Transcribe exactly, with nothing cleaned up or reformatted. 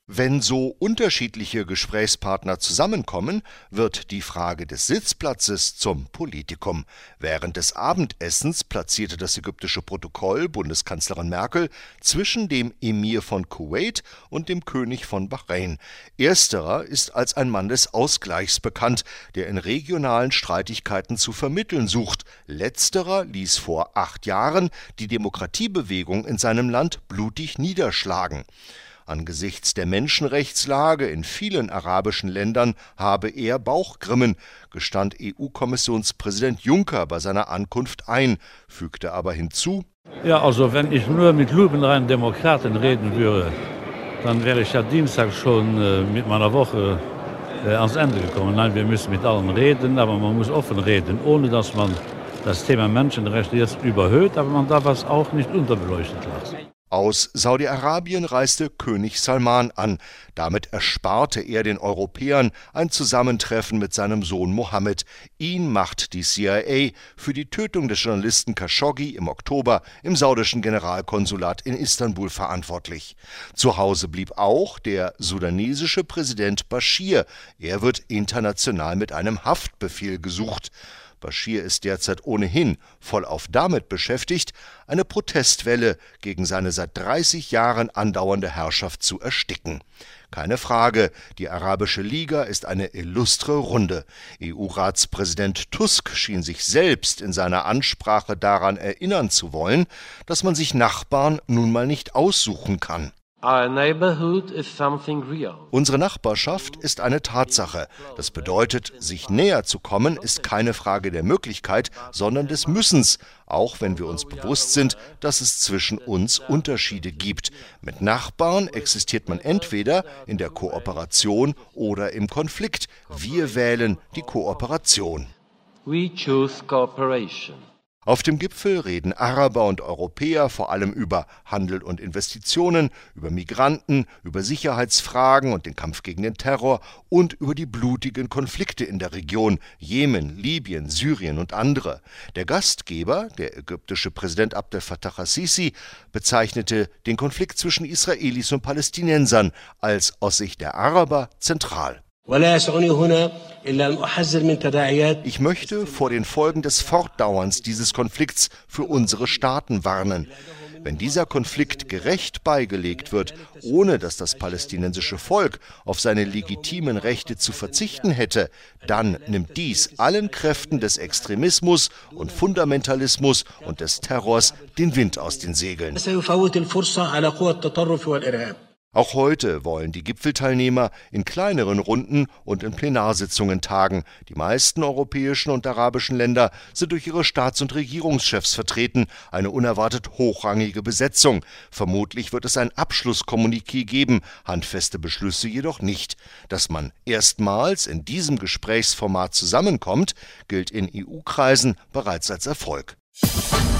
Wenn so unterschiedliche Gesprächspartner zusammenkommen, wird die Frage des Sitzplatzes zum Politikum. Während des Abendessens platzierte das ägyptische Protokoll Bundeskanzlerin Merkel zwischen dem Emir von Kuwait und dem König von Bahrain. Ersterer ist als ein Mann des Ausgleichs bekannt, der in regionalen Streitigkeiten zu vermitteln sucht. Letzterer ließ vor acht Jahren die Demokratiebewegung in seinem Land blutig niederschlagen. Angesichts der Menschenrechtslage in vielen arabischen Ländern habe er Bauchgrimmen, gestand E U-Kommissionspräsident Juncker bei seiner Ankunft ein, fügte aber hinzu: Ja, also wenn ich nur mit lupenreinen Demokraten reden würde, dann wäre ich ja Dienstag schon äh, mit meiner Woche äh, ans Ende gekommen. Nein, wir müssen mit allen reden, aber man muss offen reden, ohne dass man das Thema Menschenrechte jetzt überhöht, aber man darf es auch nicht unterbeleuchtet lassen. Aus Saudi-Arabien reiste König Salman an. Damit ersparte er den Europäern ein Zusammentreffen mit seinem Sohn Mohammed. Ihn macht die C I A für die Tötung des Journalisten Khashoggi im Oktober im saudischen Generalkonsulat in Istanbul verantwortlich. Zu Hause blieb auch der sudanesische Präsident Bashir. Er wird international mit einem Haftbefehl gesucht. Bashir ist derzeit ohnehin vollauf damit beschäftigt, eine Protestwelle gegen seine seit dreißig Jahren andauernde Herrschaft zu ersticken. Keine Frage, die Arabische Liga ist eine illustre Runde. E U-Ratspräsident Tusk schien sich selbst in seiner Ansprache daran erinnern zu wollen, dass man sich Nachbarn nun mal nicht aussuchen kann. Our neighborhood is something real. Unsere Nachbarschaft ist eine Tatsache. Das bedeutet, sich näher zu kommen, ist keine Frage der Möglichkeit, sondern des Müssens, auch wenn wir uns bewusst sind, dass es zwischen uns Unterschiede gibt. Mit Nachbarn existiert man entweder in der Kooperation oder im Konflikt. Wir wählen die Kooperation. We choose cooperation. Auf dem Gipfel reden Araber und Europäer vor allem über Handel und Investitionen, über Migranten, über Sicherheitsfragen und den Kampf gegen den Terror und über die blutigen Konflikte in der Region, Jemen, Libyen, Syrien und andere. Der Gastgeber, der ägyptische Präsident Abdel Fattah al-Sisi, bezeichnete den Konflikt zwischen Israelis und Palästinensern als aus Sicht der Araber zentral. Ich möchte vor den Folgen des Fortdauerns dieses Konflikts für unsere Staaten warnen. Wenn dieser Konflikt gerecht beigelegt wird, ohne dass das palästinensische Volk auf seine legitimen Rechte zu verzichten hätte, dann nimmt dies allen Kräften des Extremismus und Fundamentalismus und des Terrors den Wind aus den Segeln. Auch heute wollen die Gipfelteilnehmer in kleineren Runden und in Plenarsitzungen tagen. Die meisten europäischen und arabischen Länder sind durch ihre Staats- und Regierungschefs vertreten, eine unerwartet hochrangige Besetzung. Vermutlich wird es ein Abschlusskommuniqué geben, handfeste Beschlüsse jedoch nicht. Dass man erstmals in diesem Gesprächsformat zusammenkommt, gilt in E U-Kreisen bereits als Erfolg.